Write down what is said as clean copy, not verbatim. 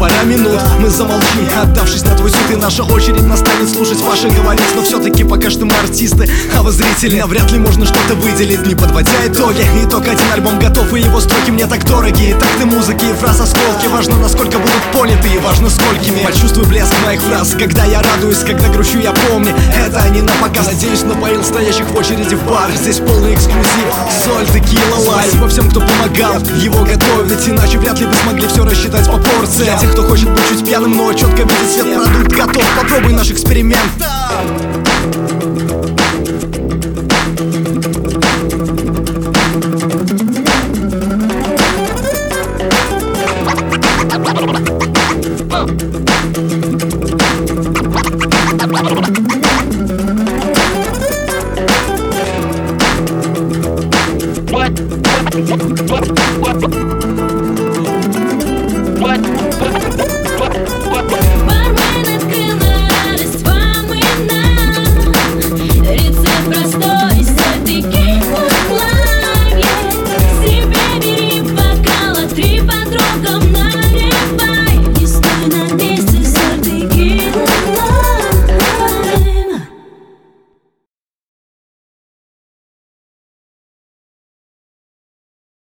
пара минут мы замолчим, отдавшись на твой суд, и наша очередь настанет слушать ваши говорить. Но все-таки пока что мы артисты, а вы зрители. Навряд ли можно что-то выделить, не подводя итоги. Итог: один альбом готов, и его строки мне так дороги. И такты музыки, и фраз осколки. Важно, насколько будут поняты, и важно, сколькими. Почувствуй блеск моих фраз, когда я радуюсь, когда грущу, я помню. Это не на показ. Надеюсь, напоил стоящих в очереди в бар. Здесь полный эксклюзив, соль, текила, лайм. Спасибо всем, кто помогал его готовить, иначе вряд ли вы смогли все рассчитать по порции. Для тех, кто хочет быть чуть пьяным, но четко видит свет, продукт готов. Попробуй наш эксперимент.